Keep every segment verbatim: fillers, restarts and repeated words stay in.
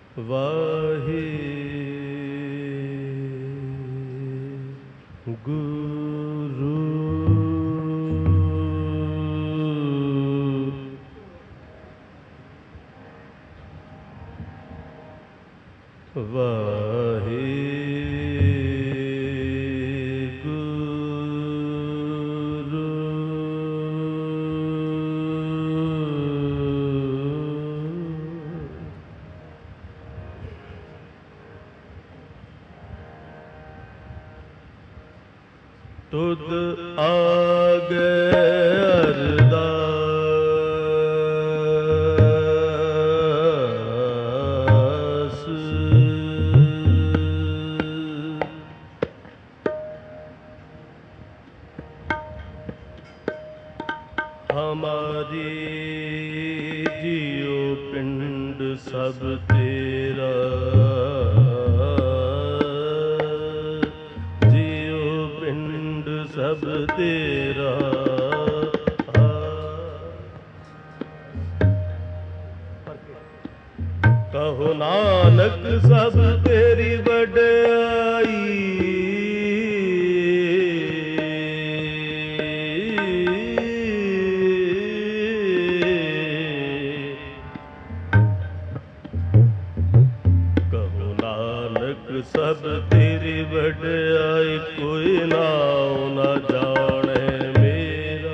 ਵਾਹਿ ਗੁਰੂ ਵਾਹਿ ਤੁਧ ਆਗੇ ਅਰਦਾਸ ਹਮਾਰੀ ਜੀਉ ਪਿੰਡ ਸਭ ਤੇਰਾ ਸਭ ਤੇਰਾ ਕਹੋ ਨਾਨਕ ਸਭ ਤੇਰੀ ਵਡਿਆਈ ਕਹੋ ਨਾਨਕ ਸਭ ਤੇਰੀ ਵਡਿਆਈ ਕੋਈ ਨਾਉ ਨਾ ਜਾਣੇ ਮੇਰਾ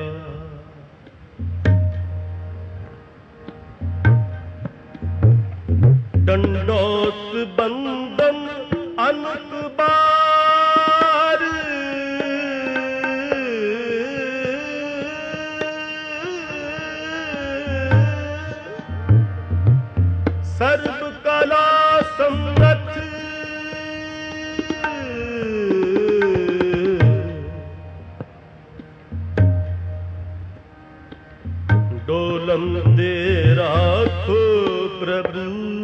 ਡੰਡੋਤ ਬੰਦਨ ਅਨਕ ਬਾਰ ਸਰਬ ਕਲਾ ਸਮਰਥ ਡੋਲਮ ਦੇ ਰਾਖੋ ਪ੍ਰਭੂ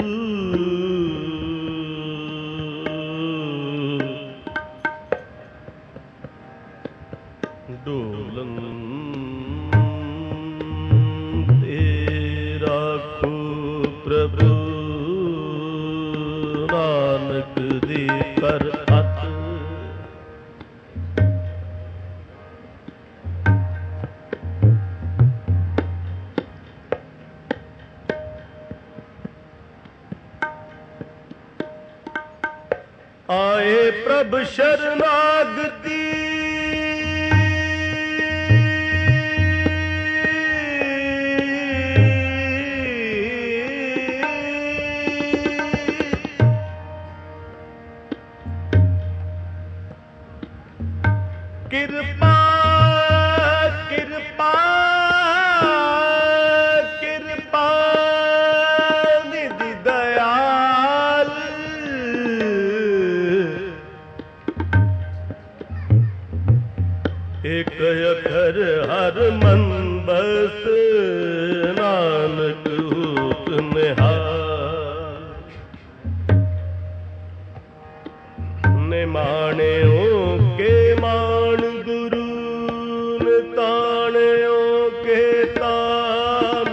ਡੋਲਮ ਦੇ ਰਾਖੋ ਪ੍ਰਭੂ ਨਾਨਕ ਦੀ ਕਰ ਹੱਥ ਆਏ ਪ੍ਰਭ ਸ਼ਰਨਾਗਤੀ ਕਿਰਪਾ ਕਿਰਪਾ ਕਿਰਪਾ ਨਿਧਿ ਦਇਆਲ ਇਕ ਅਖਰ ਹਰ ਮਨ ਬਸ ਨਾਨਕ ਹੂਤ ਨਿਹਾਲ ਨਿਮਾਣਿਓ ਕੇ ਮਾਣ ਗੁਰੂ ਨੇ ਤਾਣਿਓ ਕੇ ਤਾਨ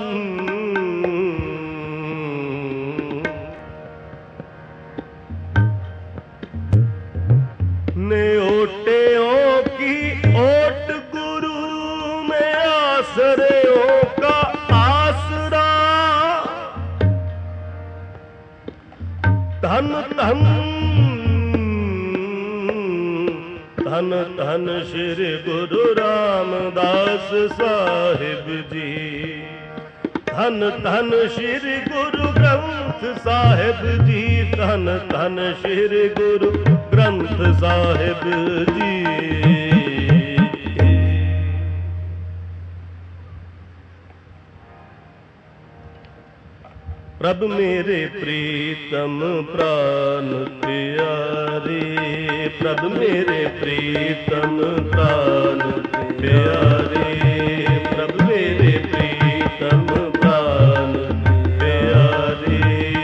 ਨੇ ਓਟਿਓ ਕੀ ਓਟ ਗੁਰੂ ਮੈਂ ਆਸਰਿਓ ਕਾ ਆਸਰਾ ਧਨ ਧਨ ਧਨ ਧਨ ਸ਼੍ਰੀ ਗੁਰੂ ਰਾਮਦਾਸ ਸਾਹਿਬ ਜੀ ਧਨ ਧਨ ਸ਼੍ਰੀ ਗੁਰੂ ਗ੍ਰੰਥ ਸਾਹਿਬ ਜੀ ਧਨ ਧਨ ਸ਼੍ਰੀ ਗੁਰੂ ਗ੍ਰੰਥ ਸਾਹਿਬ ਜੀ ਪ੍ਰਭ ਮੇਰੇ ਪ੍ਰੀਤਮ ਪ੍ਰਾਨ ਪਿਆਰੇ ਪ੍ਰਭ ਮੇਰੇ ਪ੍ਰੀਤਮ ਪ੍ਰਾਨ ਪਿਆਰੇ ਪ੍ਰਭ ਮੇਰੇ ਪ੍ਰੀਤਮ ਪ੍ਰਾਨ ਪਿਆਰੇ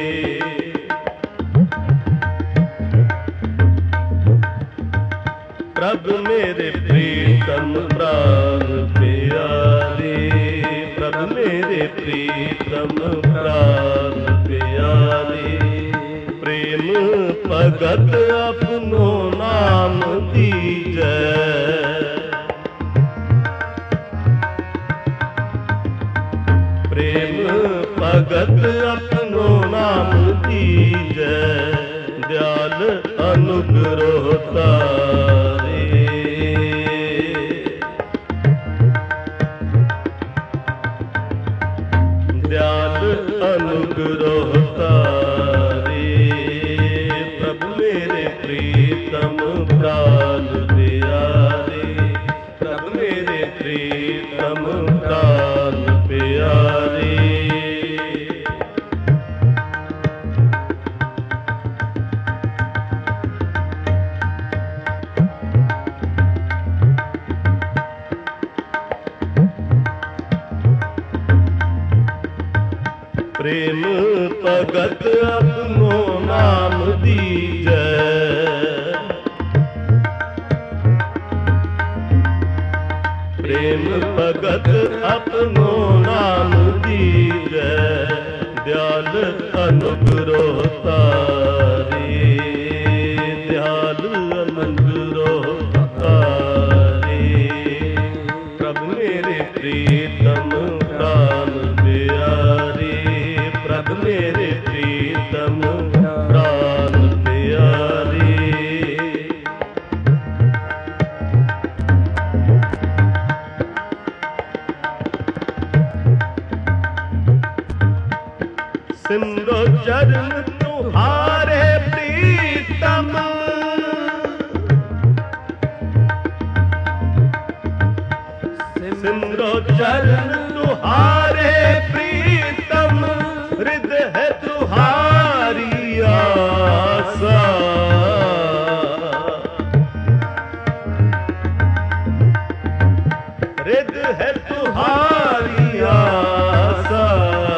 ਪ੍ਰਭ ਮੇਰੇ ਪ੍ਰੀਤਮ ਪ੍ਰਾਨ ਪਿਆਰੇ ਪ੍ਰਭ ਮੇਰੇ ਪ੍ਰੀਤਮ ਪ੍ਰਾਨ ਪਿਆਰੇ प्रेम भगत अपनो नाम दीजै। प्रेम भगत अपनो नाम दीजै, दयाल अनुग्रह तारे। दयाल अनुग्रह तारे, प्रभु मेरे प्रीतम प्राण प्यारे। प्रभु मेरे प्रीतम प्राण प्यारे। प्रेम भगत अपनो नाम दीजै। प्रेम भगत अपनो नाम दीजै, दयाल अनुग्रह तारे। दयाल अनुग्रह तारे, प्रभु मेरे प्रीतम प्राण प्यारे। प्रभु मेरे प्रीतम प्राण प्यारे। सिमरो चरण तुम्हारे प्रीतम। सिमरो चरण तुम्हारे प्रीतम, हृदय तुम्हारी आशा। हृदय तुम्हारी आशा,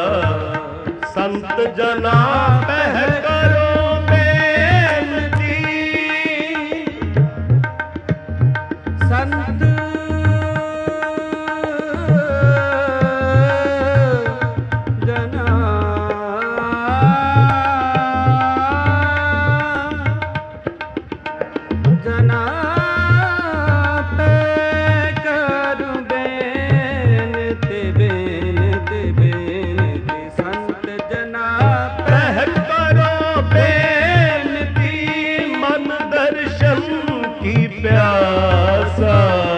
संत जना पह करो बेनती। संत जना जना पे करूं बेनती बेनती बेनती। संत जना पह करो बेनती, मन दर्शन की प्यासा।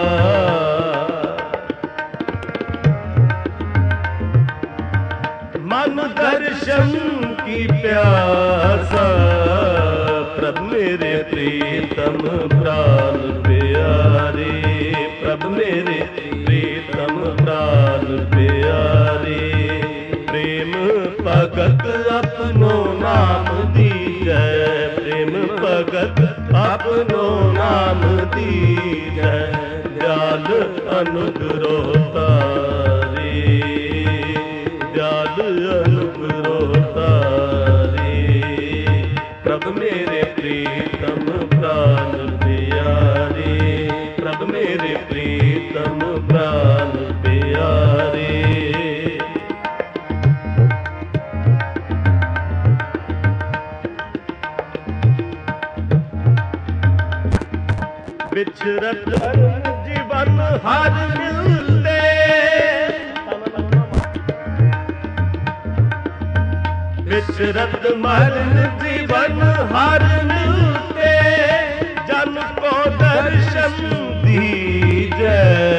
मन दर्शन की प्यासा, प्रभु मेरे प्रीतम प्राण प्यारे। प्रभु मेरे प्रीतम प्राण प्यारे। प्रेम भगत अपनो नाम दीजै। प्रेम भगत अपनो नाम दीजै, दयाल अनुग्रह तारे। दयाल अनुग्रह तारे, प्रभु मेरे प्रीतम प्राण प्यारे। प्रभु मेरे प्रीतम प्राण प्यारे। बिछरत जीवन हर मिलते। बिछरत मरण जीवन हर मिलते, जन को दर्शन दीजै।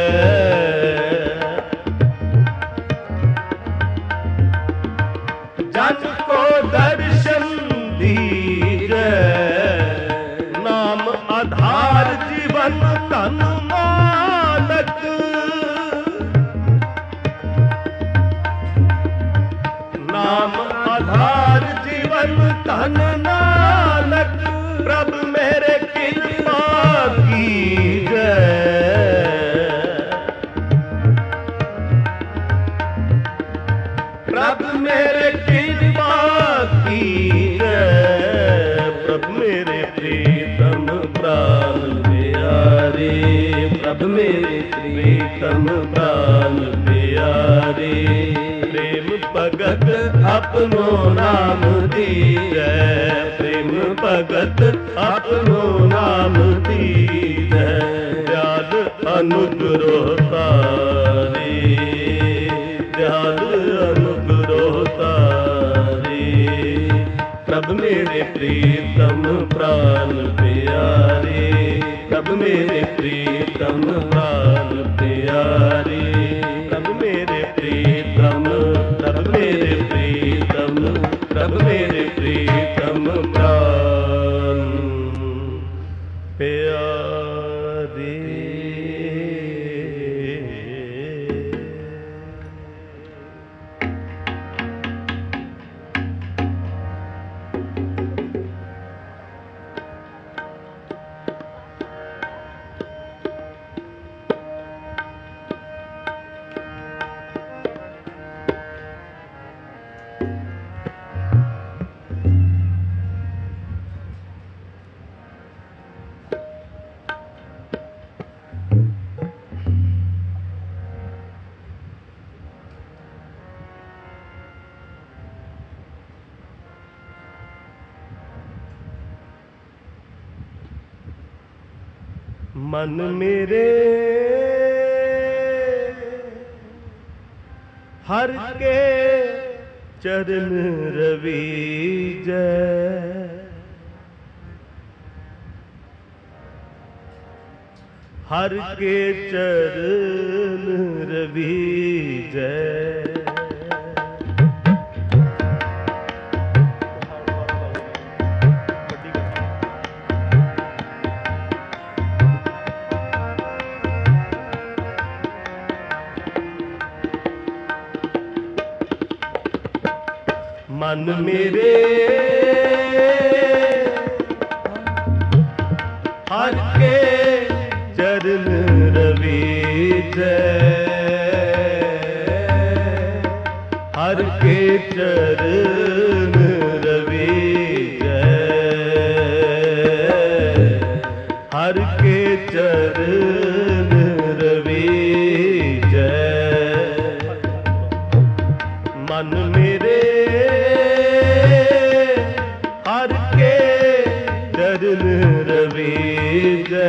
जन को दर्शन दीजै, नाम आधार जीवन तन मानक। नाम आधार जीवन तन नानक, प्रभु मेरे कृपा कीजै। प्रभु मेरे कृपा कीजै। प्रभु मेरे प्रीतम प्राण प्यारे। प्रभु मेरे प्रीतम प्राण प्यारे। प्रेम प्रेम भगत अपनो नाम दीजै, प्रेम भगत अपनो नाम दीजै। दयाल अनुग्रह तारे, दयाल अनुग्रह तारे। प्रभ मेरे प्रीतम प्राण प्यारे, प्रभ मेरे प्रीतम प्राण प्यारे। प्रभ मेरे प्रीतम, प्रभ मेरे प्रीतम, प्रभ मेरे प्रीतम प्राण प्यारे। मन मेरे हर के चरण रवीजै, हर के चरण रवीजै। मन मेरे हर के चरण रवीजै, हर के चरण रवीजै, हर के चरण रवीजै। मन मेरे हर के चरण रवीजै,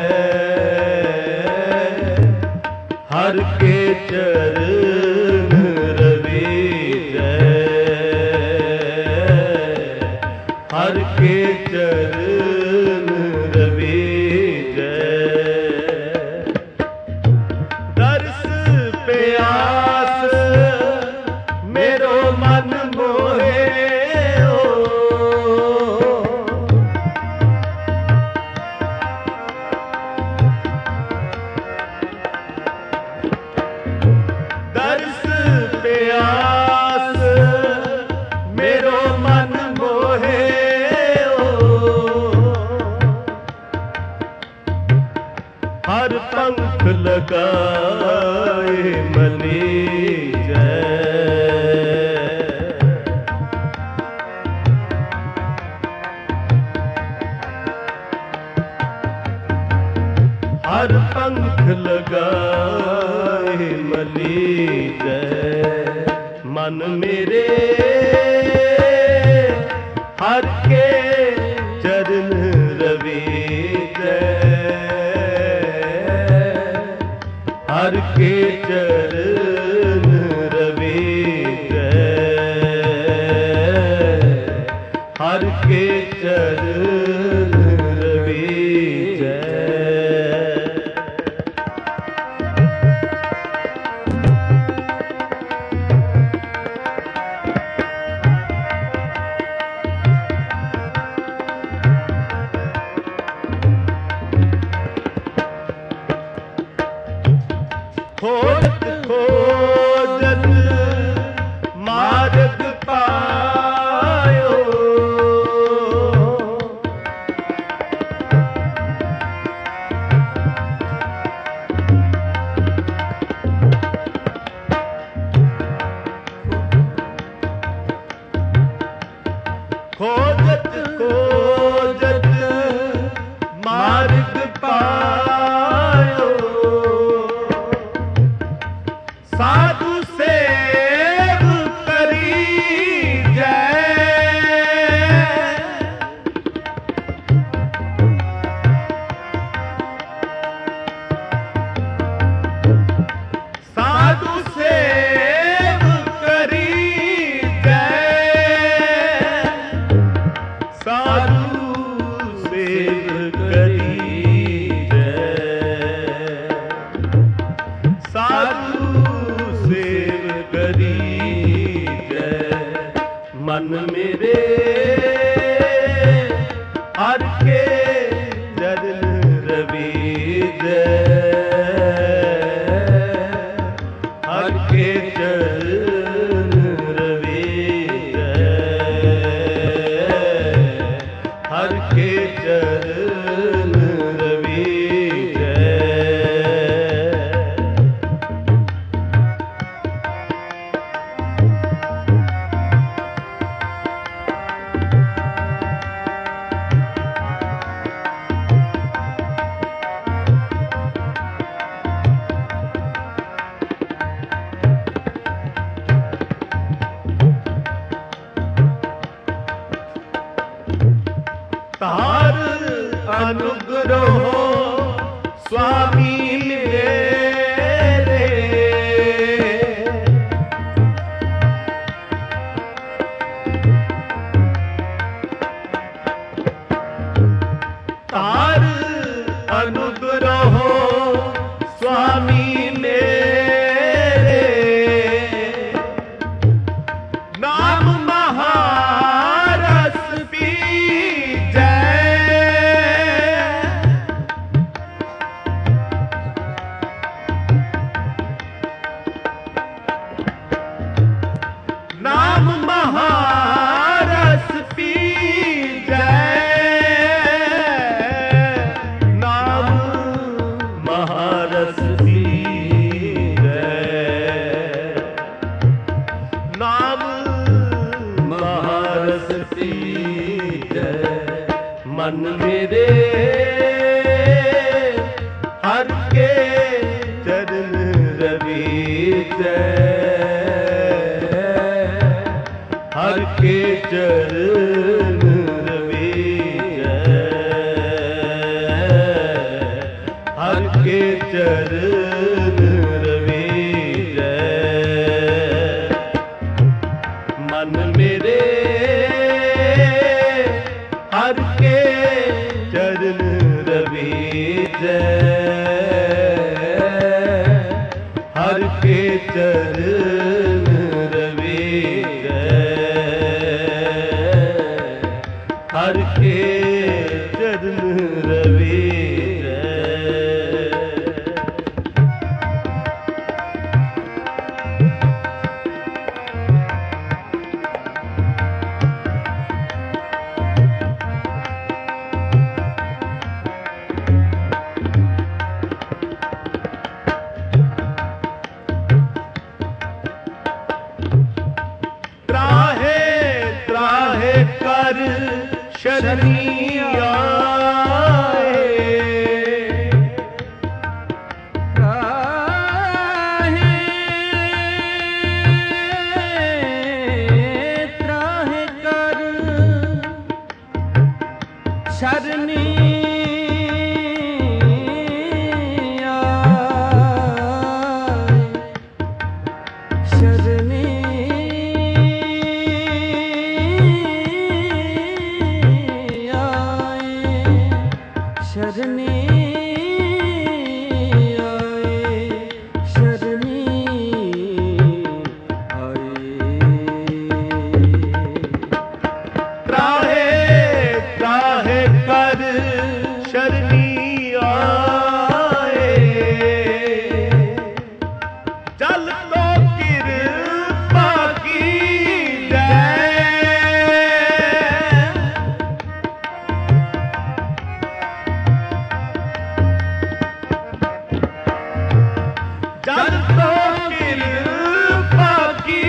हर के चरण रवीजै, हर के चरण रवीजै। दर्श प्यास मेरो मन मोहे, दर्श प्यास मेरो मन मोहे। हर पंख लगाए मलीजै, हर पंख लगाए मलीजै। मन मेरे हर के चरण रवीजै, हर के चरण रवीजै, हर के चरण रवीजै। खोजत खोजत मार्ग पायो, खोजत खोजत मार्ग पायो। साधु सेवक मन मेरे हर के चरण रवीज, हर के चरण रवीज, हर के चरण रवीज। तार अनुग्रह स्वामी मेरे, तार अनुग्रह स्वामी मेरे, नाम महारस पी नाम महारस पी जय, नाम महारस पी जय, नाम महारस पी जय। मन मेरे हर के चरण रवीज, हर के चरण रवीज, हर के चरण रवीज। मन मेरे हर के चरण रवीज, हर के चरण रवीज, हर के चरण रवीज। त्राहे त्राहे कर शरणी आए, त्राहे त्राहे कर शरणी आए, शरणी शरणी आए, शरणी आए। त्राहे त्राहे कर शरणी आए, चल तो कृपा की जय, जल तो कृपा की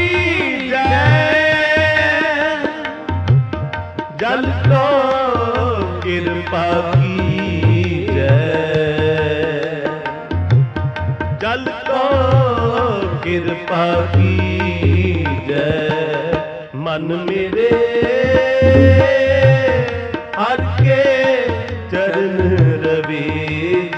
जय, जल तो कृपा की जय, जल तो कृपा की जय। मन मेरे हर के चरण रवीज,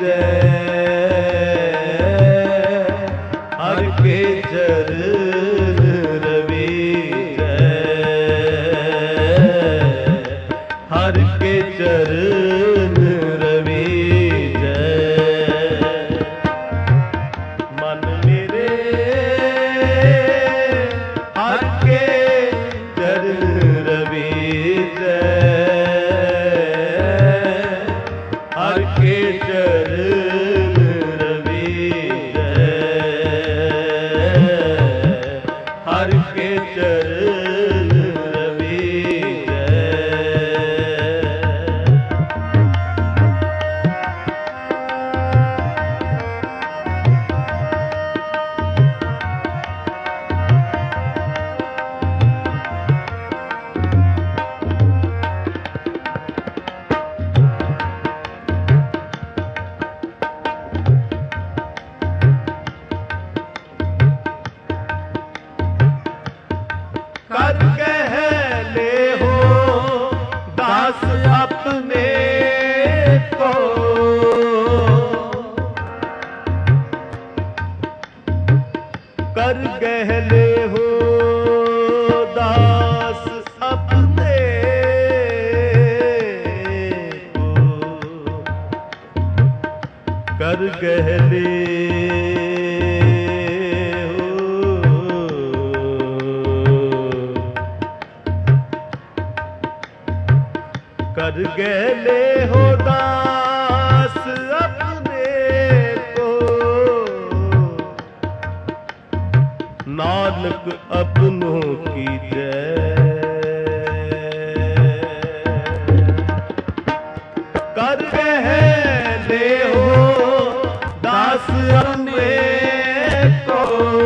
हर के चरण रवीज, हर के चरण रवीज। मन मेरे हर के चरण कर कह ले हो दास अपने को। कर कह ले हो दास अपने को। कर कह ले कर गले हो दास अपने को। नानक अपनों की जय। कर गले हो दास अपने को।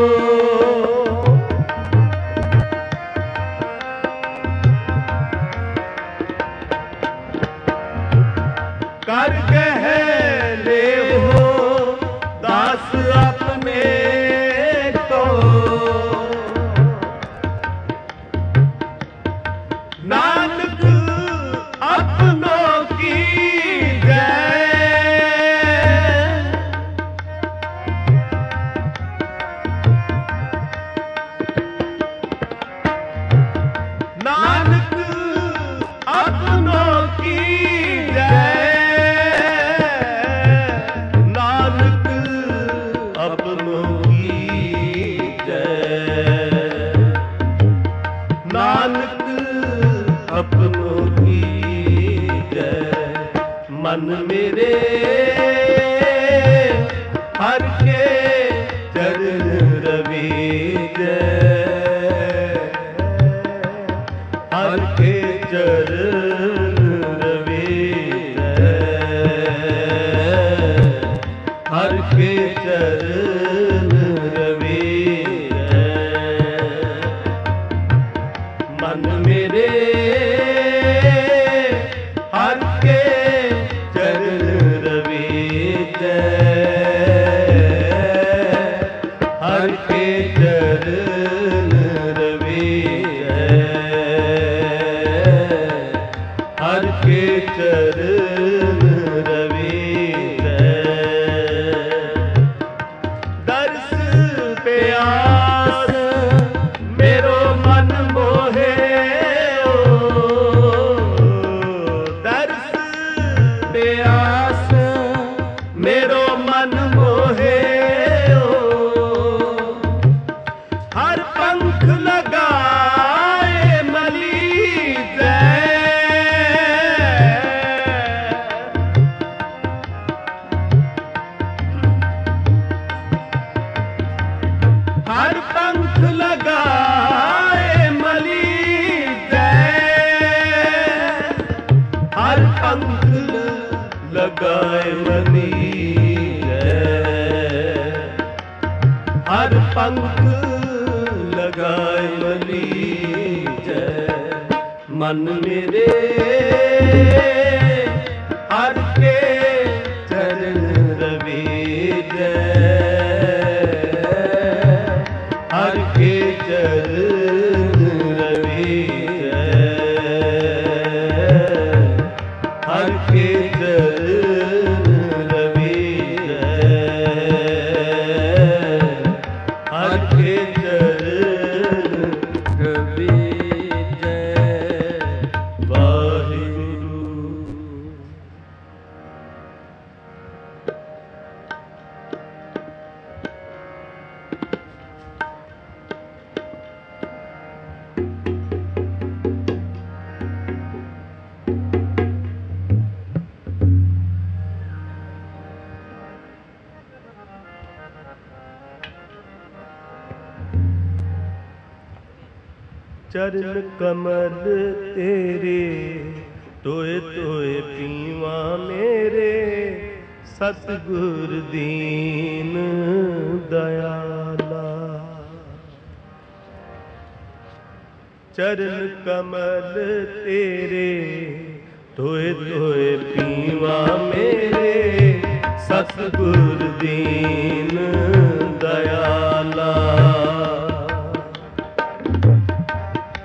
कर कह ले हो दास अपने को। नानक अपनों की जय। नानक अपनों की जय। अपनों की जय। मन मेरे हर के चरण रवि जय। हर के चरण रवि जय। हर के चरण रवि जय। मन मेरे हर के चरण रवि जय। हर के चरण रवि जय। हर के चरण रवि जय। दर्श प्यास मेरो मन मोहे। प्यास मेरो मन मोहे। हर पंख लगाए मली हर पंख लगाए मली हर पंख लगाए मनी जय। हर पंख लगाए मनी जय। मन मेरे हर के चरण रवि जय। हर के चरण रवि जय। हर के चरण रवि जय। हर के चरण रवि जय। वाहिगुरु। चरण कमल तेरे तोए तोए पीवा मेरे सतगुर दीन दयाला। चरण कमल तेरे तोए तोए पीवा मेरे सतगुर दीन दयाला।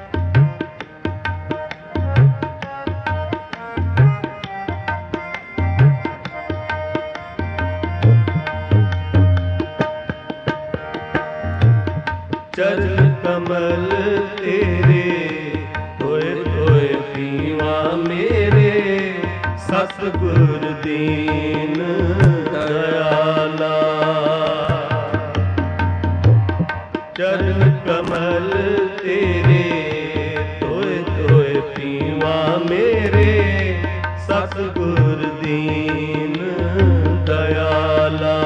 ਧੋਏ ਪੀਵਾ ਮੇਰੇ ਸਤਿਗੁਰ ਦੀਨ ਦਇਆਲਾ।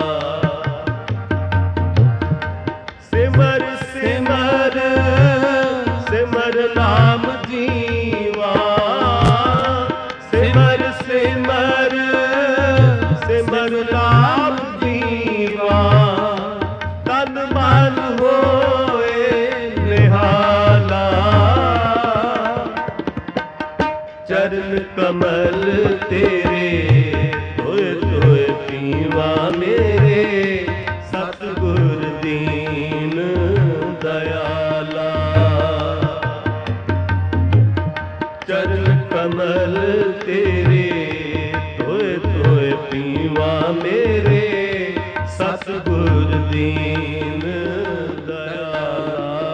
ਸਿਮਰ ਸਿਮਰ ਸਿਮਰ ਨਾਮ ਜੀਵਾ, ਸਿਮਰ ਸਿਮਰ ਸਿਮਰ ਨਾਮ ਜੀਵਾ, ਤਨ ਮਨ ਹੋਏ ਨਿਹਾਲਾ। ਚਰਨ ਕਮਲ ਤੇਰੇ ਧੋਏ ਧੋਏ ਪੀਵਾ ਮੇਰੇ ਸਤਿਗੁਰ ਦੀਨ ਦਇਆਲਾ। ਚਰਨ ਕਮਲ ਤੇਰੇ ਧੋਏ ਧੋਏ ਪੀਵਾ ਮੇਰੇ ਸਤਿਗੁਰ ਦੀਨ ਦਇਆਲਾ।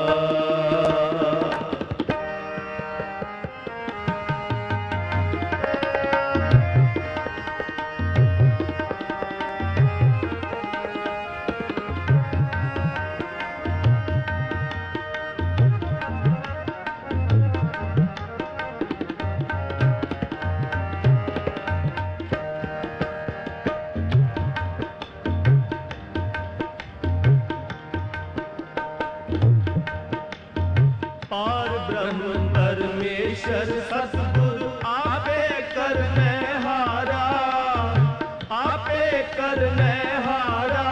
ਪਾਰ ਬ੍ਰਹਮ ਪਰਮੇਸ਼ਰ ਸਤਿਗੁਰ ਆਪੇ ਕਰਨੇ ਹਾਰਾ, ਆਪੇ ਕਰਨੇ ਹਾਰਾ।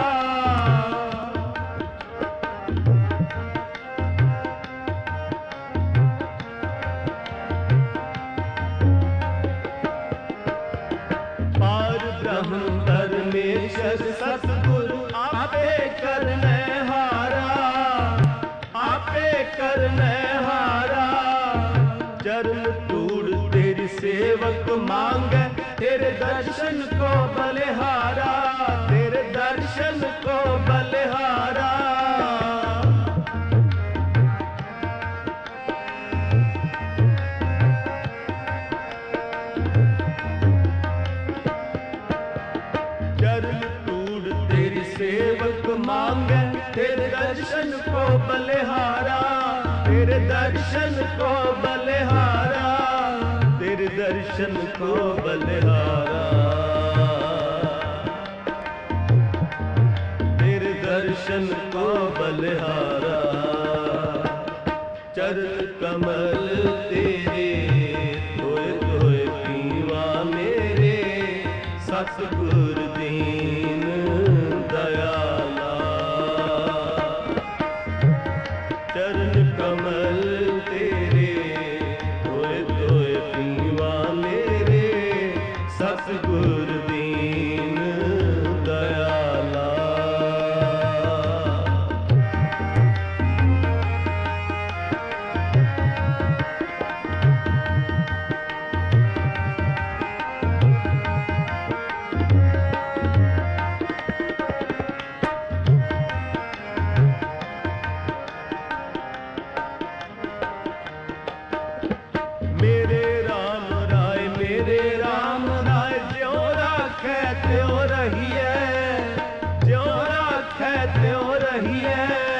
ਪਾਰ ਬ੍ਰਹਮ ਪਰਮੇਸ਼ਰ ਸਤਿਗੁਰ ਆਪੇ ਕਰਨੇ ਹਾਰਾ, ਆਪੇ ਕਰਨੇ ਹਾਰਾ। ਚਰਨ ਧੂੜ ਤੇਰੀ ਸੇਵਕ ਮਾਂਗੇ, ਤੇਰੇ ਦਰਸ਼ਨ ਕੋ ਬਲਿਹਾਰਾ, ਤੇਰੇ ਦਰਸ਼ਨ ਕੋ ਬਲਿਹਾਰਾ। ਚਰਨ ਧੂੜ ਤੇਰੀ ਸੇਵਕ ਮਾਂਗੇ, ਤੇਰੇ ਦਰਸ਼ਨ ਕੋ ਬਲਿਹਾਰਾ, ਤੇਰੇ ਦਰਸ਼ਨ ਕੋ ਬਲਿਹਾਰਾ, ਤੇਰੇ ਦਰਸ਼ਨ ਕੋ ਬਲਿਹਾਰਾ, ਤੇਰੇ ਦਰਸ਼ਨ ਕੋ ਬਲਿਹਾਰਾ। ਚਰਨ ਕਮਲ ਤੇਰੇ ਧੋਏ ਧੋਏ ਪੀਵਾ ਮੇਰੇ ਸਤਿਗੁਰ ਦੀਨ ਦਇਆਲਾ। ਚਰਨ ਕਮਲ ਤੇਰੇ ਧੋਏ ਧੋਏ ਪੀਵਾ ਮੇਰੇ ਸਤਿਗੁਰ ਦੀਨ ਦਇਆਲਾ। ਮੇਰੇ ਰਾਮ ਰਾਏ ਮੇਰੇ ਰਾਮ ਰਾਏ, ਜਿਉ ਰਾਖੈ ਤਿਉ ਰਹੀਐ, ਜਿਉ ਰਾਖੈ ਤਿਉ ਰਹੀਐ।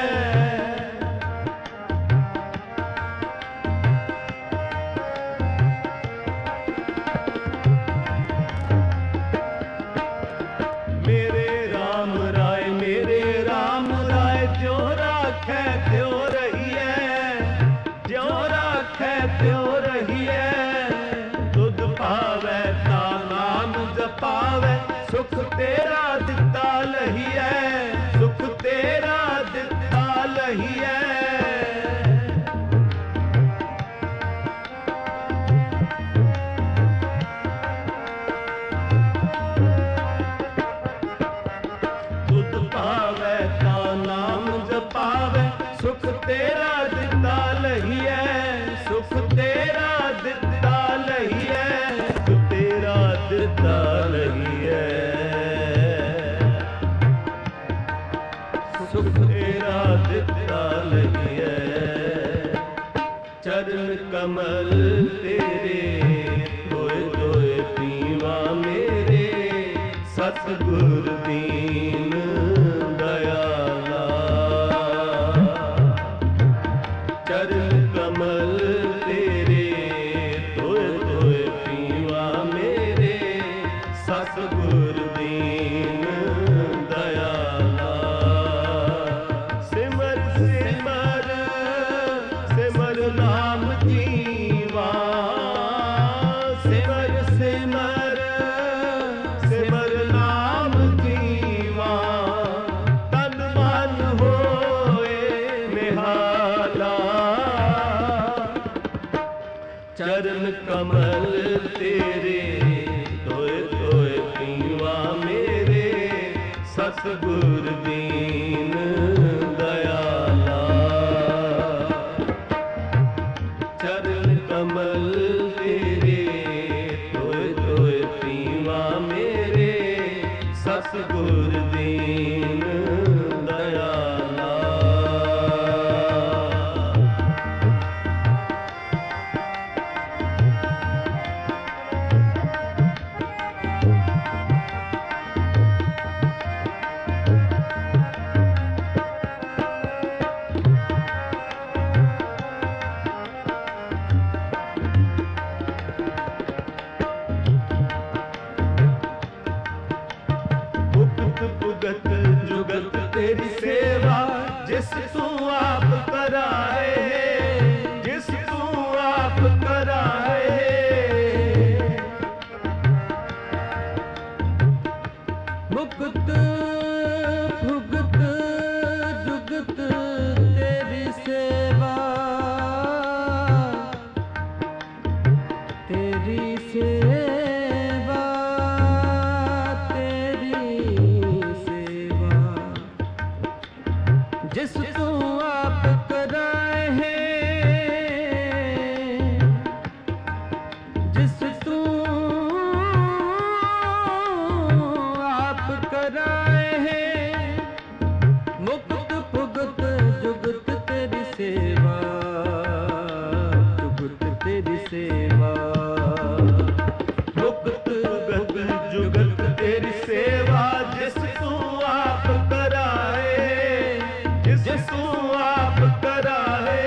ਮੇਰੇ ਰਾਮ ਰਾਏ ਮੇਰੇ ਰਾਮ ਰਾਏ, ਜਿਉ ਰਾਖੈ ਤਿਉ ਰਹੀਐ, ਜਿਉ ਰਾਖੈ ਤਿਉ ਰਹੀਐ। ਤੁਧ ਪਾਵੈ ਤਾ ਨਾਮ ਜਪਾਵੈ, ਸੁਖ ਤੇਰਾ ਦਿੱਤਾ ਲਹੀਐ, ਸੁਖ ਤੇਰਾ ਦਿੱਤਾ ਲਹੀਐ। ਤੁਧ ਪਾਵੈ ਤਾ ਨਾਮ ਜਪਾਵੈ, ਸੁਖ ਤੇਰਾ ਦਿੱਤਾ ਲਹੀਐ, ਸੁਖ ਤੇਰਾ ਦਿੱਤਾ ਲਹੀਐ, ਸੁਖ ਤੇਰਾ ਦਿੱਤਾ ਲਹੀਐ। ਸੁਖ ਤੇਰਾ ਦਿੱਤਾ ਲਹੀਐ। ਚਰਨ ਕਮਲ ਤੇਰੇ ਧੋਏ ਧੋਏ ਪੀਵਾ ਮੇਰੇ ਸਤਿਗੁਰ ਦੀਨ ਦਇਆਲਾ। ਚਰਨ ਕਮਲ ਤੇਰੇ ਜੀਵਾ ਸਿਮਰ ਸਿਮਰ ਸਿਮਰ ਨਾਮ ਜੀਵਾ ਤਨ ਮਨ ਹੋਏ ਨਿਹਾਲਾ ਚਰਨ ਕਮਲ ਤੇਰੇ ਤੋਏ ਤੋਏ ਪੀਵਾ ਮੇਰੇ ਸਤਿਗੁਰ ਦੀਨ ਦਇਆਲਾ ਚਰਨ ਕਮਲ ਤੇਰੇ ਤੋਏ ਤੋਏ ਪੀਵਾ ਮੇਰੇ ਸਤਿਗੁਰ ਦੀਨ ਦਇਆਲਾ ਭੁਗਤ ਜੁਗਤ ਤੇਰੀ ਸੇਵਾ ਜਿਸ ਤੂੰ ਆਪ ਕਰਾਏ ਜਿਸ ਤੂੰ ਆਪ ਕਰਾਏ ਮੁਕਤ ਭੁਗਤ ਜੁਗਤ ਤੇਰੀ ਸੇਵਾ ਤੇਰੀ ਸੇਵਾ ਜਿਸ ਤੂੰ ਆਪ ਕਰਾਏ ਹੈ ਜਿਸ ਤੂੰ ਆਪ ਕਰਾਏ ਹੈ ਮੁਕਤ ਭੁਗਤ ਜੁਗਤ ਤੇਰੀ ਸੇਵਾ ਜੁਗਤ ਤੇਰੀ ਸੇਵਾ ਮੁਕਤ ਭੁਗਤ ਜੁਗਤ ਤੇਰੀ ਸੇਵਾ ਜਿਸ ਤੂੰ ਆਪ ਕਰਾਏ ਜਿਸ ਤੂੰ ਆਪ ਕਰਾਏ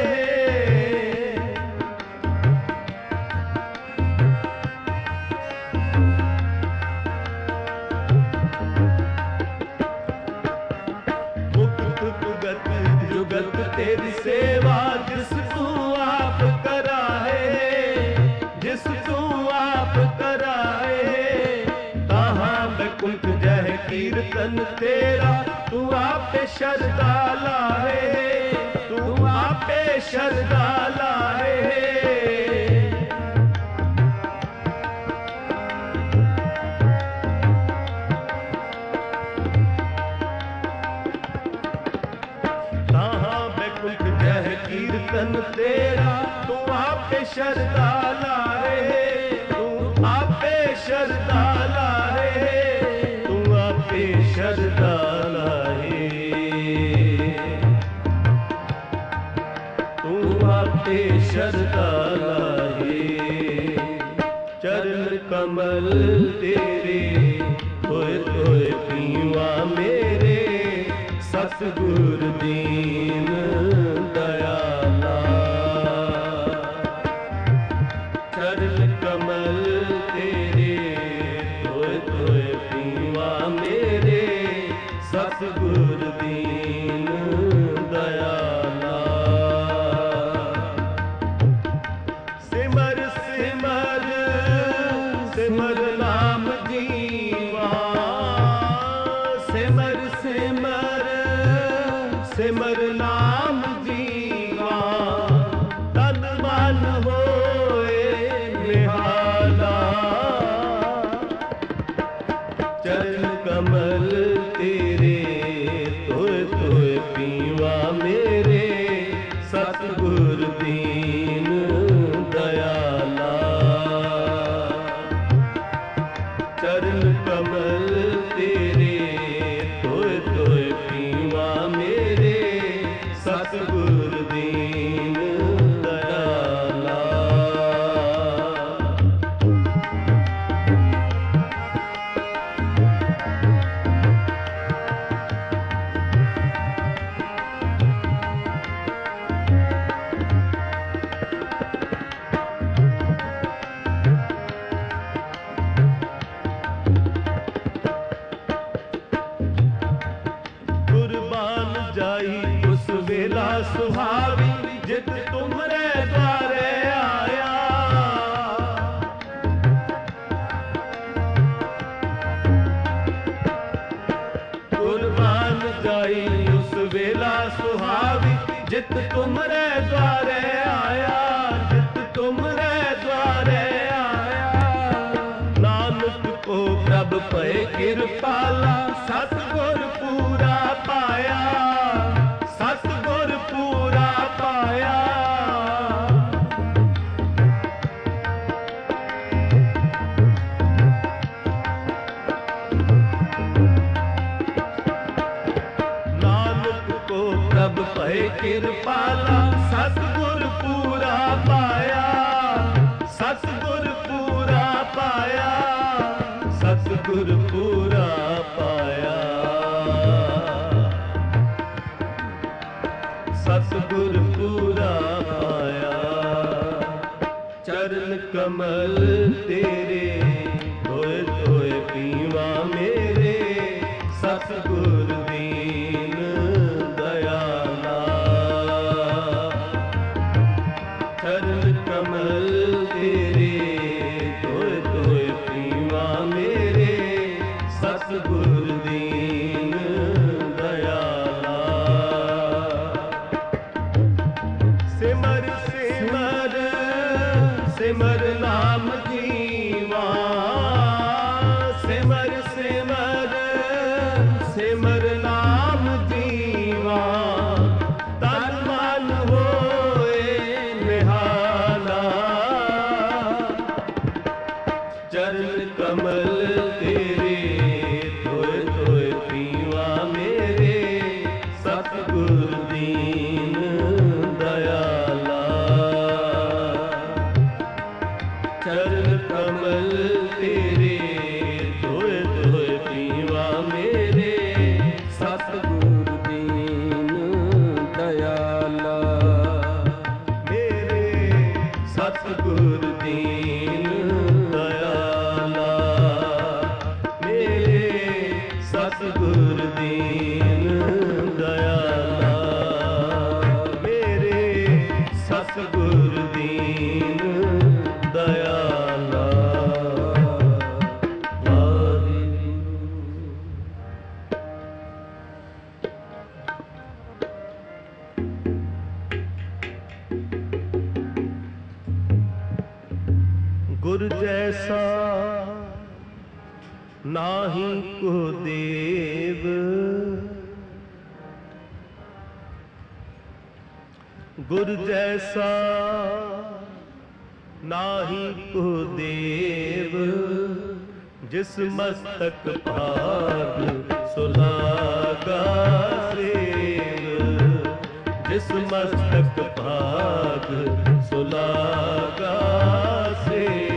ਮੁਕਤ ਭੁਗਤ ਜੁਗਤ ਤੇਰੀ ਸੇਵਾ ਜਿਸ ਤੂੰ ਆਪ ਕਰਾਏ ਜਿਸ ਤੂੰ ਆਪ ਕਰਾਏ ਤਾਹਾਂ ਬੈਕੁੰਠ ਜਹ ਕੀਰਤਨ ਤੇਰਾ ਤੂੰ ਆਪੇ ਸ਼ਰਧਾ ਲਾਏ ਤੂੰ ਆਪੇ ਸ਼ਰਧਾ ਲਾਏ ਤਾਹਾਂ ਬੈਕੁੰਠ ਜਹ ਕੀਰਤਨ ਤੇਰਾ ਤੂੰ ਆਪੇ ਸ਼ਰਧਾ ਲਾਏ ਤੂੰ ਆਪੇ ਸ਼ਰਧਾ ਲਾਏ ਤੂੰ ਆਪੇ ਸ਼ਰਧਾ ਲਾਏ ਤੂੰ ਆਪੇ ਸ਼ਰਧਾ ਲਾਏ ਚਰਨ ਕਮਲ ਤੇਰੇ ਹੋਏ ਹੋਏ ਪੀਵਾ ਮੇਰੇ ਸਤਿਗੁਰ ਦੀਨ ਦਇਆਲਾ ਚਰਨ ਕਮਲ ਤੇਰੇ ਹੋਏ ਹੋਏ ਪੀਵਾ ਮੇਰੇ ਸਤਿਗੁਰ ਦੀਨ ਦਇਆਲਾ ਸਿਮਰ ਸਿਮਰ ਸਿਮਰ ਨਾਮ ਜੀਵਾ ਸਿਮਰ ਸਿਮਰ ਸਿਮਰ ਭਏ ਕਿਰਪਾਲਾ ਸਤਿਗੁਰ ਪੂਰਾ ਪਾਇਆ, ਸਤਿਗੁਰ ਪੂਰਾ ਪਾਇਆ। ਪ੍ਰਭ ਭਏ ਕਿਰਪਾਲਾ ਸਤਿਗੁਰ ਪੂਰਾ ਪਾਇਆ, ਸਤਿਗੁਰ ਪੂਰਾ ਪਾਇਆ, ਸਤਿਗੁਰ ਪੂਰਾ ਪਾਇਆ, ਸਤਿਗੁਰ ਪੂਰਾ ਪਾਇਆ। ਚਰਨ ਕਮਲ ਤੇਰੇ ਧੋਏ ਧੋਏ ਪੀਵਾ ਮੇਰੇ, ਸਤਿਗੁਰ ਦੀਨ ਦਇਆਲਾ। ਚਰਨ ਕਮਲ ਤੇਰੇ ਧੋਏ ਧੋਏ ਪੀਵਾ ਮੇਰੇ, ਸਤਿਗੁਰ ਦੀਨ ਦਇਆਲਾ। ਸਿਮਰ ਸਿਮਰ ਸਿਮਰ ਨਾਮ ਜੀਵਾ, ਸਿਮਰ ਸਿਮਰ ਸਿਮਰ ਨਾਮ ਜੀਵਾ। ਤਨ ਮਨ ਹੋਏ ਨਿਹਾਲਾ, ਚਰਨ ਕਮਲ ਤੇਰੇ ਧੋਏ ਧੋਏ ਪੀਵਾ ਮੇਰੇ, ਸਤਿਗੁਰ ਦੀਨ ਦਇਆਲਾ। ਚਰਨ ਕਮਲ ਤੇਰੇ ਧੋਏ ਧੋਏ ਪੀਵਾ ਮੇਰੇ, ਸਤਿਗੁਰ ਦੀਨ ਦਇਆਲਾ। ਮੇਰੇ ਸਤਿਗੁਰ ਦੀਨ ਦਇਆਲਾ, ਮੇਰੇ ਸਤਿਗੁਰ ਦੀਨ ਦਇਆਲਾ, ਮੇਰੇ ਸਤਿਗੁਰ ਦੀਨ ਦਇਆਲਾ। ਗੁਰ ਜੈਸਾ ਨਾਹੀ ਕੋ ਦੇਵ, ਗੁਰ ਜੈਸਾ ਨਾਹੀ ਕੋ ਦੇਵ। ਜਿਸ ਮਸਤਕ ਭਾਗ ਸੁਲਾਗਾ ਸੇਵ, ਜਿਸ ਮਸਤਕ ਭਾਗ ਸੁਲਾਗਾ ਸੇਵ।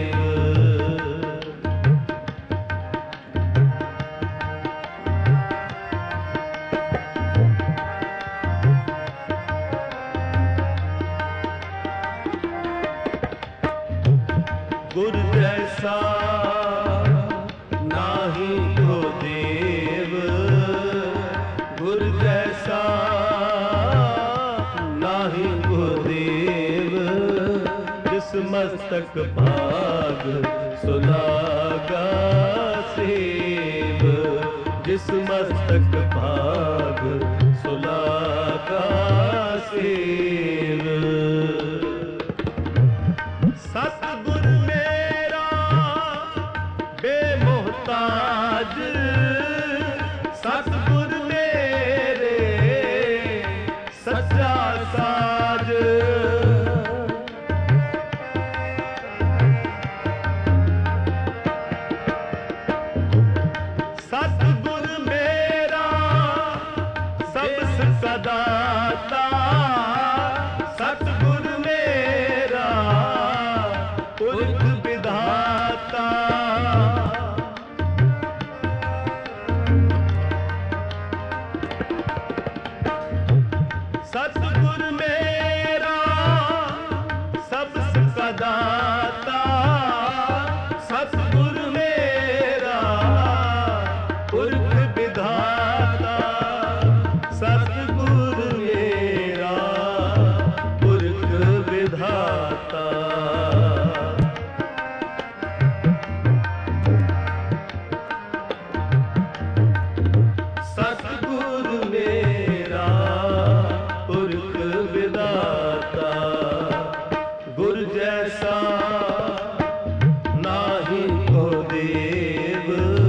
ਗੁਰ ਜੈਸਾ ਨਾਹੀ ਕੋ ਦੇਵ, ਗੁਰ ਜੈਸਾ ਨਾਹੀ ਕੋ ਦੇਵ। ਜਿਸ ਮਸਤਕ ਭਾਗ ਸੁਲਾਗਾ ਸੇਵ, ਜਿਸ ਮਸਤਕ ਭਾਗ ਸੁਲਾਗਾ ਸੇਵ। ਸਤਿਗੁਰ ਮੇਰਾ ਬੇਮੁਹਤਾਜ, ਸਤਿਗੁਰ ਮੇਰੇ ਸੱਚਾ ਸਾਜ। ਸਤਿਗੁਰ ਮੇਰਾ ਸਭ ਸਦਾ ਦਾਤਾ, ਸਤਿਗੁਰ ਮੇਰਾ ਪੁਰਖ ਵਿਧਾਤਾ। ਸਤਿਗੁਰ ਮੇਰਾ ਸਭ ਸਦਾ ਦਾਤਾ, ਸਤਿਗੁਰ ਮੇਰਾ ਪੁਰਖ ਵਿਧਾਤਾ। ਸਤਿਗੁਰ ਮੇਰਾ ਪੁਰਖ ਵਿਧਾਤਾ। ਸਤਿਗੁਰ ਮੇਰਾ ਪੁਰਖ ਵਿਧਾਤਾ। ਗੁਰ ਜੈਸਾ ਨਾਹੀ ਕੋ ਦੇਵ,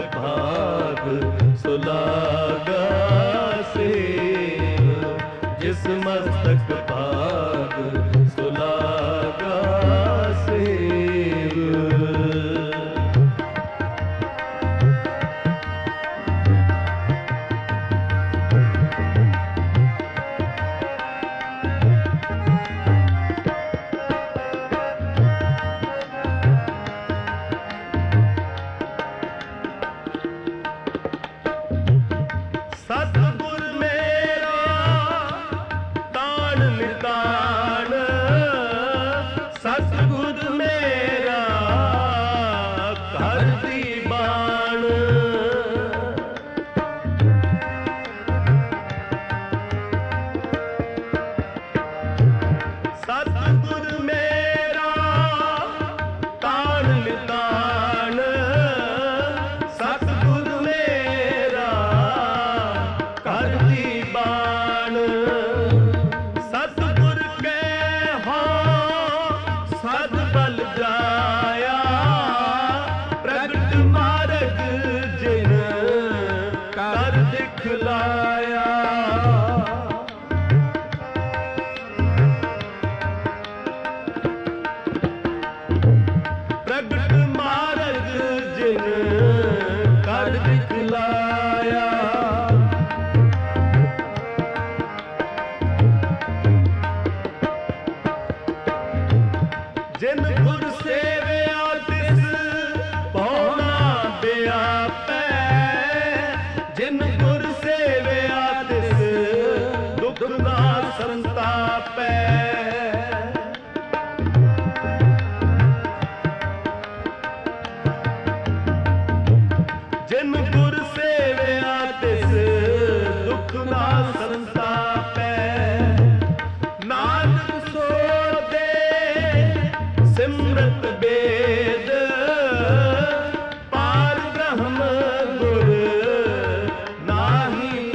भाग सुलागा सेव, जिस मस्तक भाग सुलागा सेव। सतगुर मेरा तान नितान, सतगुर मेरा घर दीवान। सतगुर मेरा तान नितान, सतगुर मेरा कर दीवान। सतगुर के हो सद बल जाया, प्रगट मार्ग जिन कर दिखलाया। प्रगट मार्ग जिन कर दिखलाया। जिन गुर सेवया तिस पौना व्यापै, जिन गुर सेवया तिस दुख ना संतापै। जिन गुर सेवया तिस दुख ना संतापै। नानक सो दे सिमरत वेद, पार ब्रह्म गुर नाही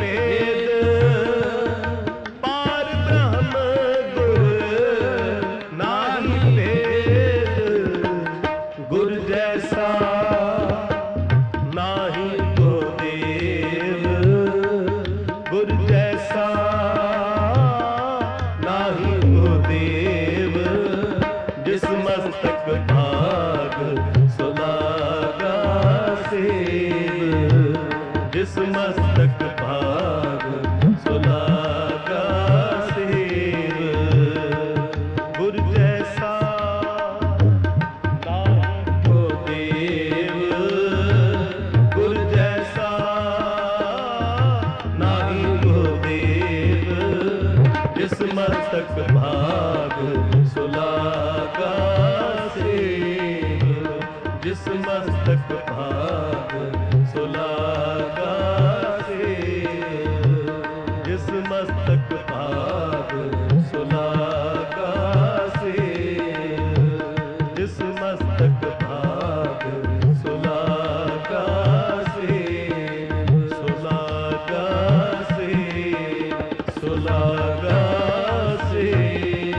भेद। पार ब्रह्म गुर नाही भेद, गुर जैसा नाही को देव। गुर जैसा नाही को देव, जिस मस्तक भाग सुलागा सेव। जिस मस्तक भाग सुलागा सेव, गुर जैसा नाही को देव। गुर जैसा नाही को देव, जिस मस्तक भाग सुलागा सेव। जिस मस्तक भाग सुलागा सेव। जिस मस्तक भाग सुलागा सेव। जिस मस्तक भाग सुलागा सेव। सुलागा सेव। सुलागा सेव।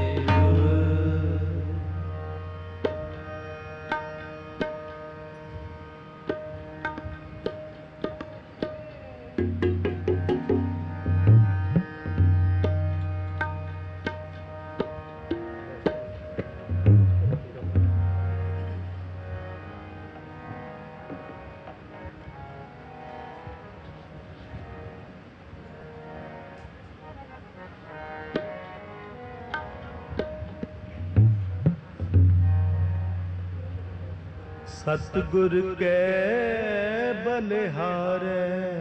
सतगुर के बलिहारे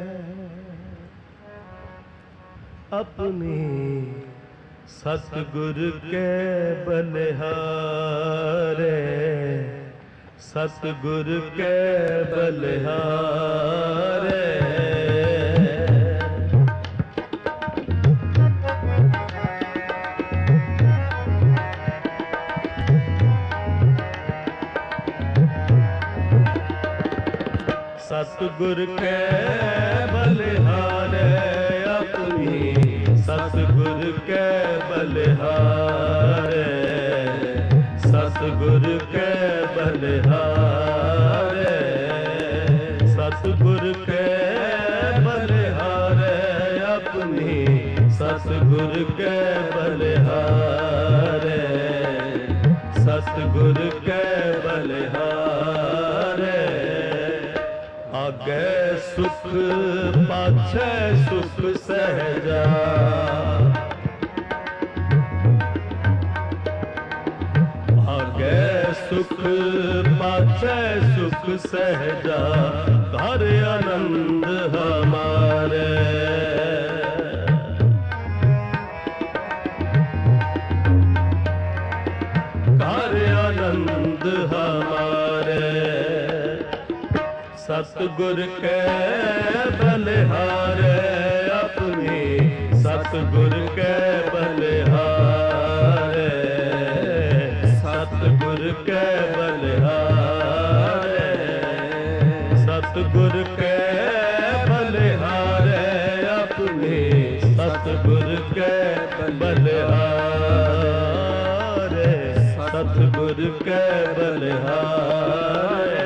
अपनी, सतगुर के बलिहारे। सतगुर के बलिहारे। सतगुर के बलिहारे अपनी, सतगुर के बलिहारे। सतगुर के बलिहारे। सतगुर के बलिहारे अपनी सतगुर के बलिहारे सतगुर के बलिहारे आगे सुख पाछे सुख सहजा आगे सुख पाछे सुख सहजा घर आनंद हमारे घर आनंद हमारे सतगुर के बलिहारे अपनी सतगुर के बलिहारे सतगुर के बलिहारे सतगुर के बलिहारे अपनी सतगुर के बलिहारे सतगुर के बलिहारे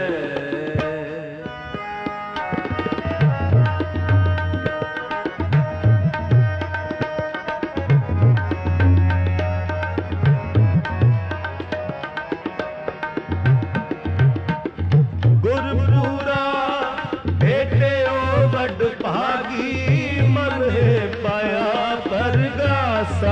गुरपुरा बेटे ओ बड़ भागी मन है पाया परगासा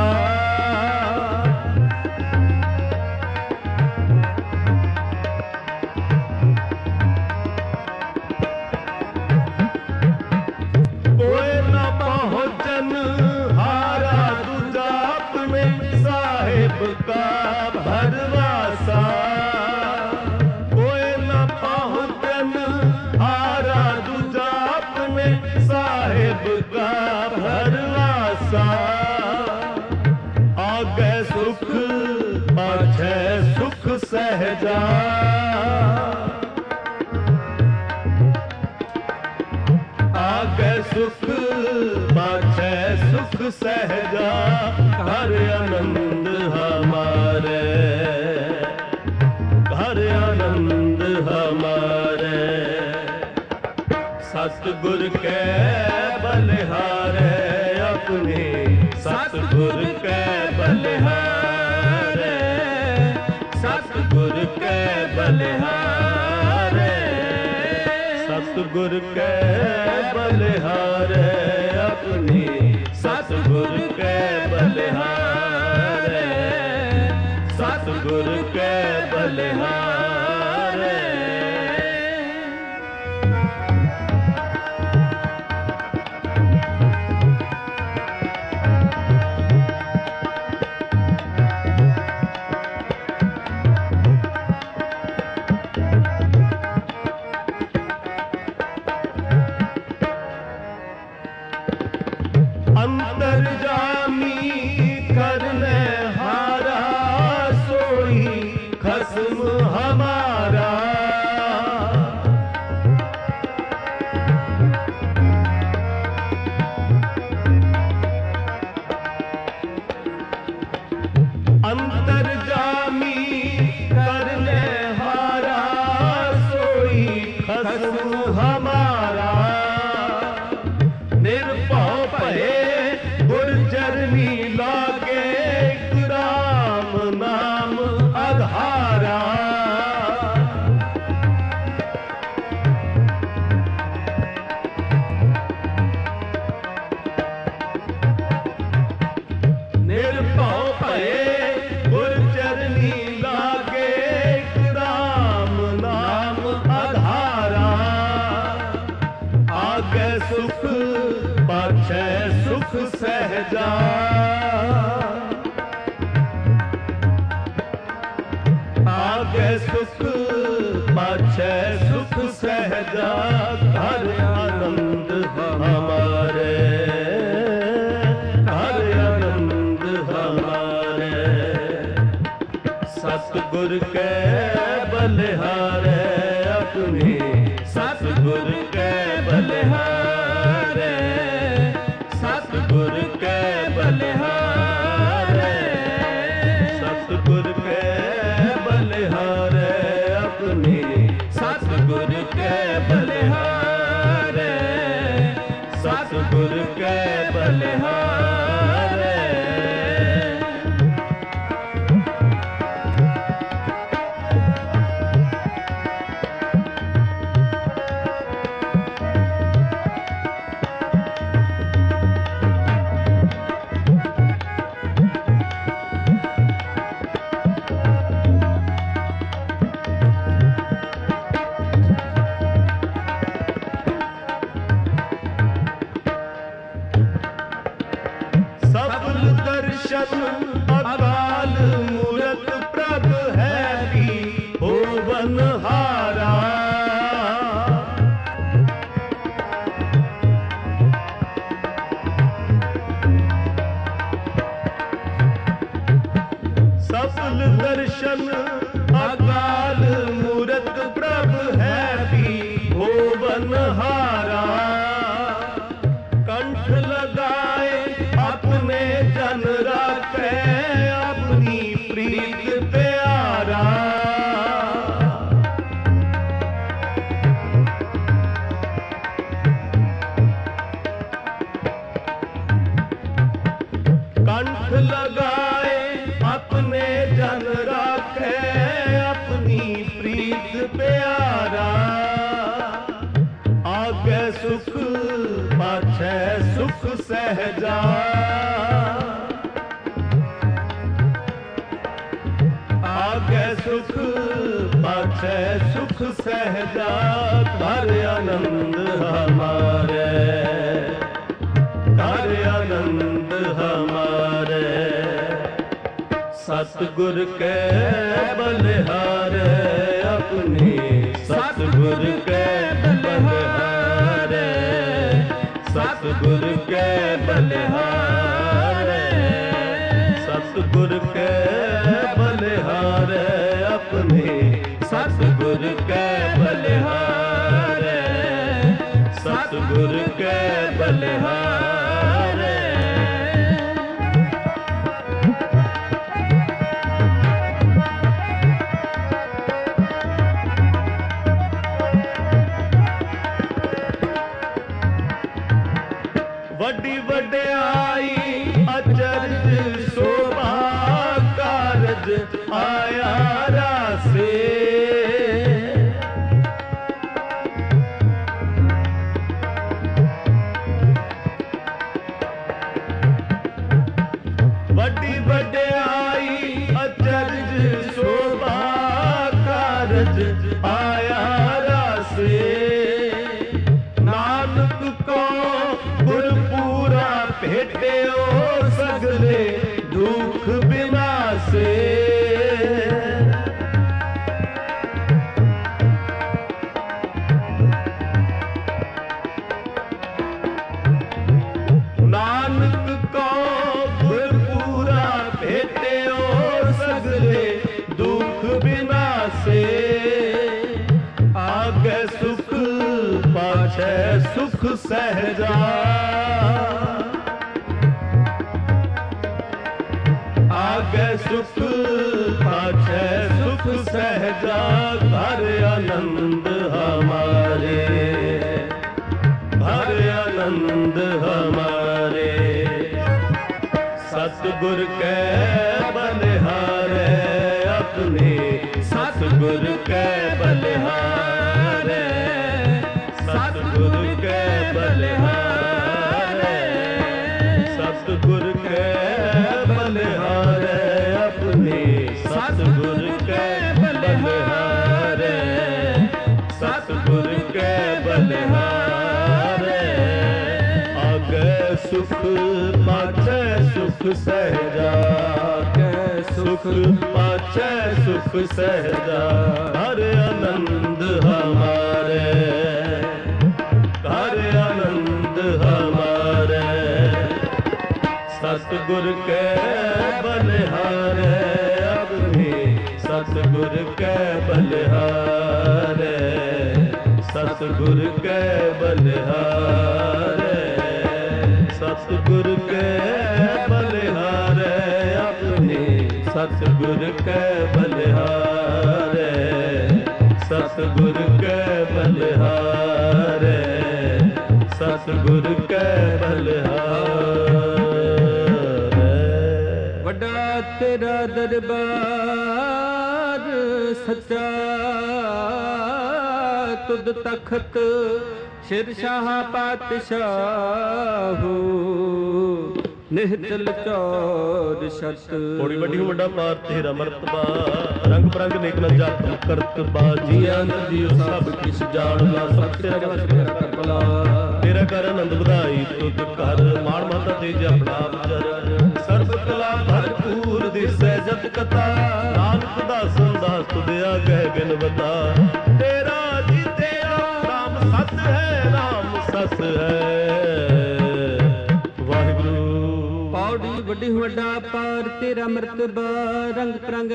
कोई न पहुंचन हारा दूजा अपने साहिब का भरवासा साहिब का भरवासा आगे सुख पाछे सुख सहजा आगे सुख पाछे सुख सहजा घर आनंद हमारे घर आनंद हमारे सतगुर के बलिहारे अपनी सतगुर के बलिहारे सतगुर के बलिहारे सतगुर के बलिहारे अपनी सतगुर के बलिहारे सतगुर के बलिहारे अंतर्जामी करने हारा सोई खस्म हमारा अंतर्जामी करने हारा सोई खस्म हमारा निर्भव भये गुरचरनी लागे राम नाम आधारा निर्भव भये गुरचरनी लागे राम नाम आधारा आगे सुख पाछे सुख सहजा आगे सुख पाछे सुख सहजा घर आनंद हमारे घर आनंद हमारे सतगुर के बलिहारे अपनी सतगुर के बलिहारे सतगुर के बलिहारे सतगुर के बलिहारे अपनी सतगुर के बलिहारे बलिहारे। सफल दर्शन अकाल मूरत प्रभ है भी होवन हारा। सफल दर्शन अकाल मूरत प्रभ है भी होवन हारा। कंठ लगाए अपने जन राखे अपनी प्रीत प्यारा। कंठ लगाए अपने जन राखे अपनी प्रीत प्यारा। आगे सुख पाछे सुख सहजा। आगे सुख पाछे सुख सहजा। घर आनंद हमारे घर आनंद हमारे। सतगुर के बलिहारे अपनी सतगुर के बलिहारे। सतगुर के बलिहारे सतगुर के बलिहारे अपने सतगुर के बलिहारे। सतगुर के बलिहारे। वड्डी वड्याई अचरज शोभा कारज आया रासे। वड्डी वड्याई अचरज शोभा कारज आया रासे। नानक को गुरपूरा भेटे ओ सगले दुख बिनासे। नानक को गुरपूरा भेटे ओ सगले दुख बिनासे। आगे सुख पाछे सुख सहजा। आगे सुख पाछे सुख सहजा। घर आनंद हमारे घर आनंद हमारे। सतगुर के बलिहारे अपने सतगुर के बलिहारे। सतगुर के बलिहारे सतगुर के बलिहारे अपने सतगुर के बलिहारे। सतगुर के बलिहारे। आगे सुख पाछे सुख सहजा। सुख पाछे सुख सहजा। हर आनंद हमारे हर आनंद हमारे। सतगुर के बलिहारे अपने सतगुर के बलिहारे। सतगुर के बलिहारे। सतगुर के बलिहारे अपने सतगुर के बलिहारे। सतगुर के बलिहारे। सतगुर के बलिहारे। ਦਰਬਾਰ ਸੱਚਾ ਤੁਧ ਤਖਤ ਸ਼ਿਰ ਸ਼ਾਹ ਪਾਤਸ਼ਾਹੂ ਨਿਹਚਲ ਚੌਰ ਛਤ। ਥੋੜੀ ਵੱਡੀ ਵੱਡਾ ਪਾਰ ਤੇਰਾ ਮਰਤਬਾ ਰੰਗ ਬਰੰਗ ਨੇਕ ਨਾ ਜਾਤ ਕਰਤਬਾ। ਜੀਆਂ ਜੀਉ ਸਭ ਕਿਛ ਜਾਣਦਾ ਸਭ ਤੇਰਾ ਵਸ ਤੇਰਾ ਕਰਬਲਾ। ਤੇਰਾ ਕਰ ਆਨੰਦ ਵਧਾਈ ਤੁਧ ਘਰ ਮਾਣ ਮਾਤਾ ਤੇ ਆਪਣਾ ਵਿਚਰ। ਸਰਬ ਕਲਾ ਭਰਪੂਰ ਦਿਸੈ ਜਤ ਕਥਾ ਨਾਨਕ ਦਾਸ ਦਾਸ ਤੁਧ ਆਗੈ ਬਿਨਵਤਾ। ਤੇਰਾ ਜੀ ਤੇਰਾ ਨਾਮ ਸਤ ਹੈ ਨਾਮ ਸਤ ਹੈ। ਪੌੜੀ ਵੱਡੀ ਵੱਡਾ ਪਾਰ ਤੇਰਾ ਮਰਤਬਾ ਰੰਗ ਪ੍ਰੰਗ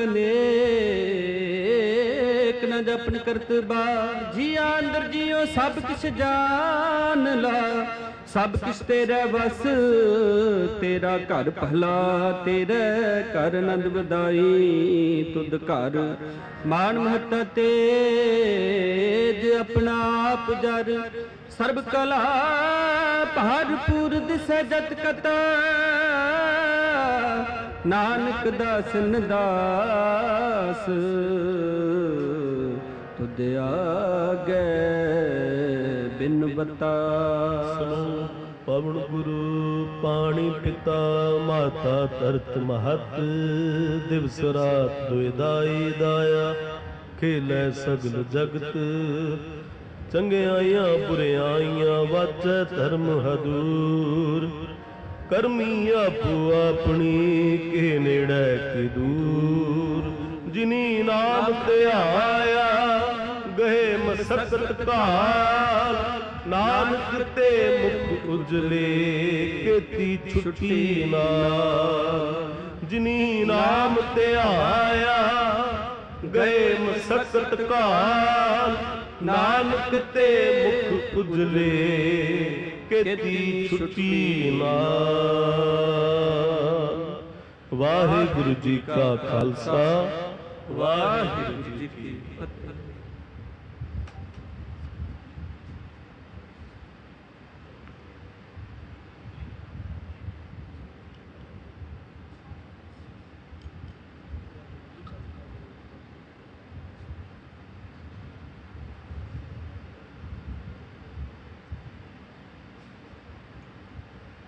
ਨੇਕ ਨਾ ਜਪਨ ਕਰਤਬਾ। ਜੀਆਂ ਅੰਦਰ ਜੀਓ ਸਭ ਕਿਛ ਜਾਣ ਲਾ ਸਭ ਕਿਛ ਤੇਰਾ ਵਸ। ਤੇਰਾ ਘਰ ਭਲਾ ਤੇਰੇ ਘਰ ਆਨੰਦ ਵਧਾਈ ਤੁਧ ਘਰ ਮਾਨ ਮਹੱਤਾ ਤੇਜ ਆਪਣਾ ਆਪ ਜਰ। ਸਰਬ ਕਲਾ ਭਰਪੂਰ ਦਿਸੈ ਜਤ ਕਤਾ ਨਾਨਕ ਦਾਸਨ ਦਾਸ ਤੁਧ ਆਗੈ ਬਿਨਵਤਾ। ਪਵਨ ਗੁਰੂ ਪਾਣੀ ਪਿਤਾ ਮਾਤਾ ਧਰਤ ਮਹਤ। ਦਿਵਸ ਰਾਤ ਦੁਇ ਦਾਈ ਦਾਇਆ ਖੇਲੇ ਸਗਲ ਜਗਤ। ਚੰਗਿਆਈਆਂ ਬੁਰਿਆਈਆਂ ਵਾਚੈ ਧਰਮ ਹਦੂਰ। ਕਰਮੀ ਆਪੋ ਆਪਣੀ ਕੇ ਨੇੜੇ ਕੇ ਦੂਰ। ਜਿਨੀ ਨਾਮ ਧਿਆਇਆ ਗਏ ਮਸਕਤ ਕਾਲ। ਨਾਨਕ ਤੇ ਮੁਖ ਉਜਲੇ ਕੀਤੀ ਛੁੱਟੀ ਨਾਲ। ਜਿਨੀ ਨਾਮ ਧਿਆਇਆ ਗਏ ਮਸਕਤ ਕਾਲ। ਨਾਨਕ ਤੇ ਮੁਖ ਉਜਲੇ ਕੀਤੀ ਛੁੱਟੀ ਨਾਲ। ਵਾਹਿਗੁਰੂ ਜੀ ਕਾ ਖਾਲਸਾ ਵਾਹਿਗੁਰੂ ਜੀ ਕੀ ਫਤਿਹ।